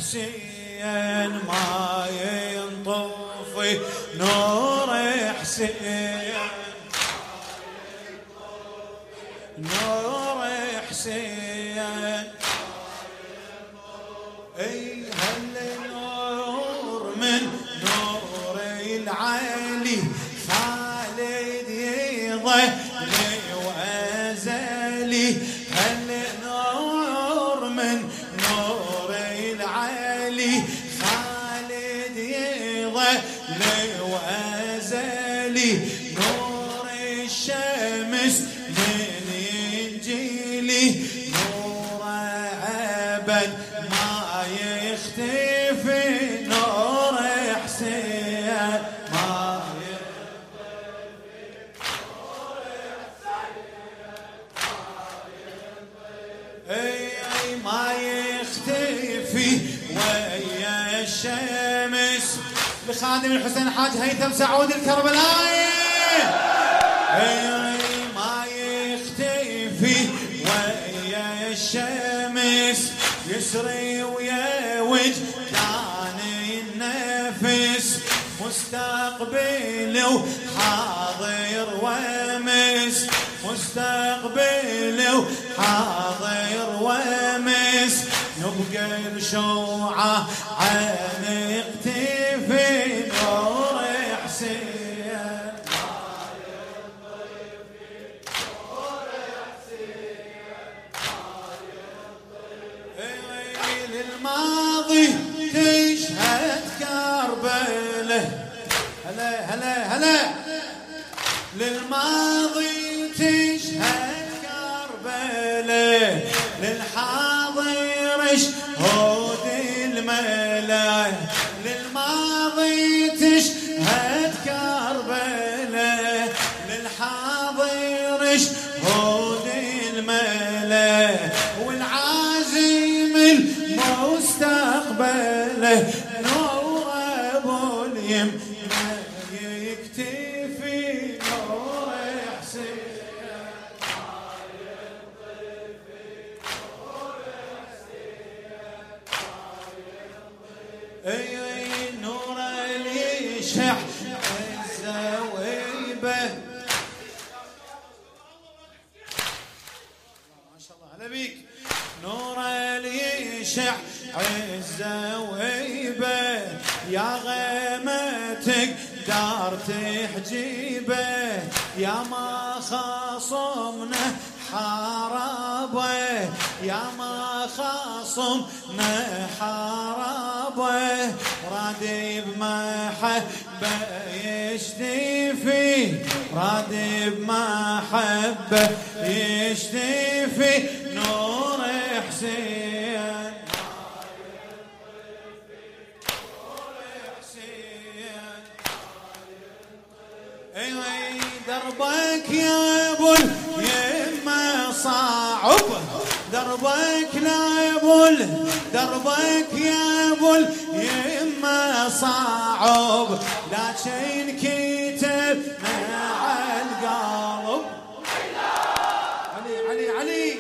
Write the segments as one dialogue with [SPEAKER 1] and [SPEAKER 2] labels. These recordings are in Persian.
[SPEAKER 1] حسين ما ينطفي نور حسين نور حسين اي هالنور من نور العالي خالد يظل وازلي هالنور من نور العالي خالد يظل وازلي نور الشمس من ينجلي نور ابد ما يختفي نور حسين ما اي ما يختفي ويا الشمس لخادم الحسين حاج هيثم سعود الكربلائي اي ما يختفي ويا الشمس يسري ويا وجدان النفس مستقبل وحاضر ومس مستقبل وحاضر ومس نبقى الشوعة عن اقتفي نور حسين للماضي تشهد كربله هلا هلا هلا للماضي تشهد كربله للحاضر شهود الملا للماضي تشهد كربله للحاضر شهود الملا والعازم المستقبله نور ابو اليم ما يكتفي نور حسين اي نور اللي يشع الزويبه ما شاء الله هلا بيك نور اللي يشع الزويبه يا غيمتك دار تحجيبه يا ما خاصمنا حاربه يا ما خاصمنا حاربه راد بمحبه يشتفي راد بمحبه يشتفي نور حسين اي دربك يا ابو اليمه صعب دربك لا ابو دربك يا ابو اليمه صعب لكن كتبنا على القلب علي علي علي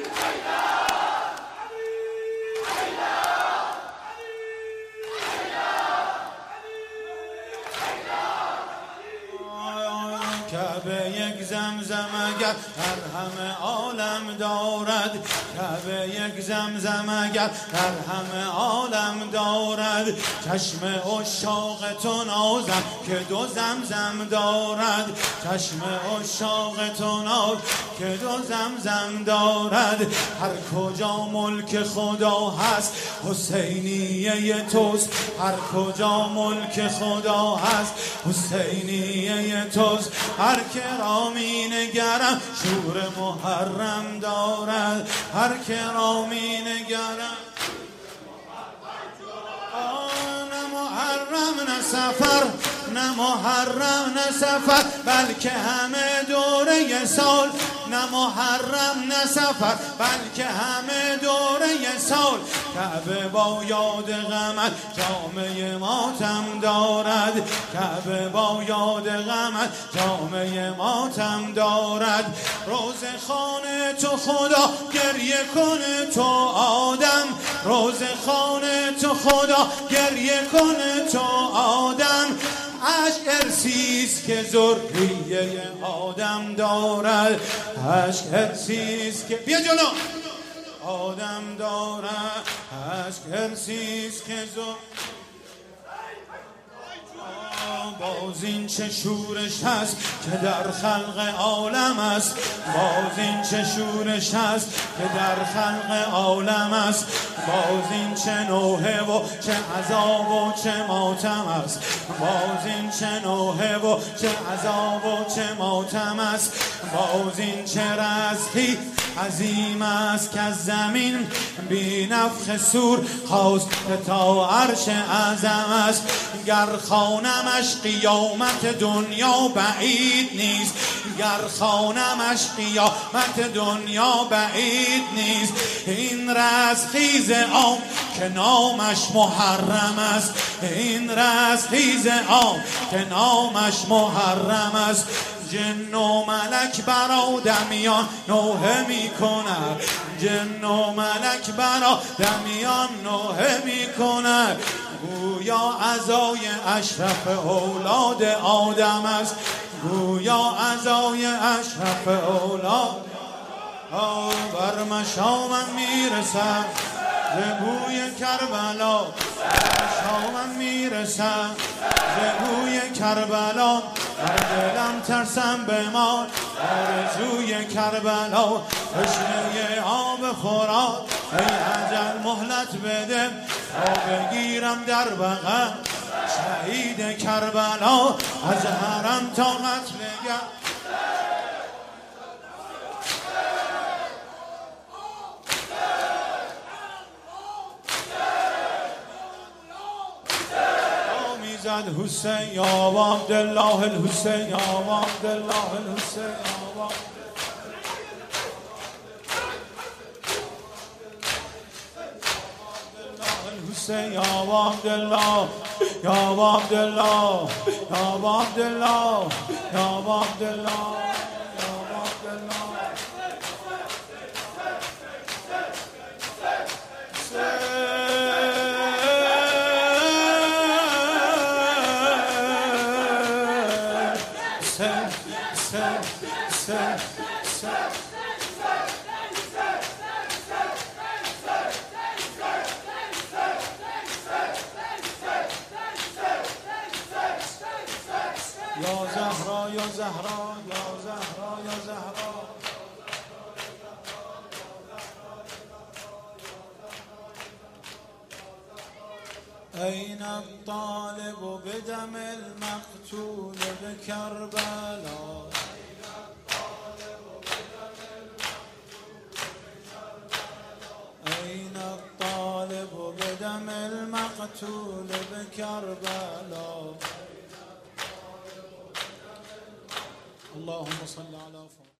[SPEAKER 1] كابيك زمزم قال ارهم عالم دارد كابيك زمزم قال ارهم عالم دارد چشم عشاق تو نازم که دو زمزم دارد چشم عشاق تو ناز که دو زمزم دارد هر کجا ملک خدا هست حسینیه توست هر کجا ملک خدا هست حسینیه توست هر که را می نگرم شور محرم دارد هر که را می نگرم نه محرم نه سفر نه محرم نه سفر بلکه همه دوره سال نه محرم نه سفر بلکه همه دوره سال کعبه با یاد غمت جامعه ماتم دارد کعبه با یاد غمت جامعه ماتم دارد روز خانه تو خدا گریه کنه تو آدم روزخان تو خدا، گریه کن تو آدم. عشق ارسیست که ذریه آدم دارد، عشق ارسیست که بیا جلو آدم دارد، عشق ارسیست که باز این چه شورش هست که در خلق عالم است، باز این چه شورش هست که در خلق عالم است، باز این چه نوحه و چه عذاب و چه ماتم است، باز این چه نوحه و چه عذاب و چه ماتم است، باز این چه رزقی عظیم است که از زمین بی نفخ صور خواست تا عرش اعظم است. گر خوانمش قیامت دنیا بعید نیست، گر خوانمش قیامت دنیا بعید نیست. این رزقیز آب که نامش محرم است، این رزقیز آب که نامش محرم است. جن و ملک بر آدمیان نوحه می کند، جن و ملک بر آدمیان نوحه می کند. گویا عزای اشرف اولاد آدم است، گویا عزای اشرف اولاد. بر مشامم میرسم ز بوی کربلا، مشامم میرسم ز بوی کربلا. در دلم ترسم بمال آرزوی کربلا، تشنه آب فرات ای اجل مهلت بده تا بگیرم در بغل شهید کربلا. از حرم تا قتلگاه زد حسین یا عبدالله الحسین یا عبدالله الحسین یا الحسین یا عبدالله یا عبدالله یا عبدالله یا عبدالله. یا زهرا یا زهرا یا زهرا یا زهرا. أين الطالب بدم المقتول بكربلاء؟ أين الطالب بدم المقتول بكربلاء؟ اللهم صل على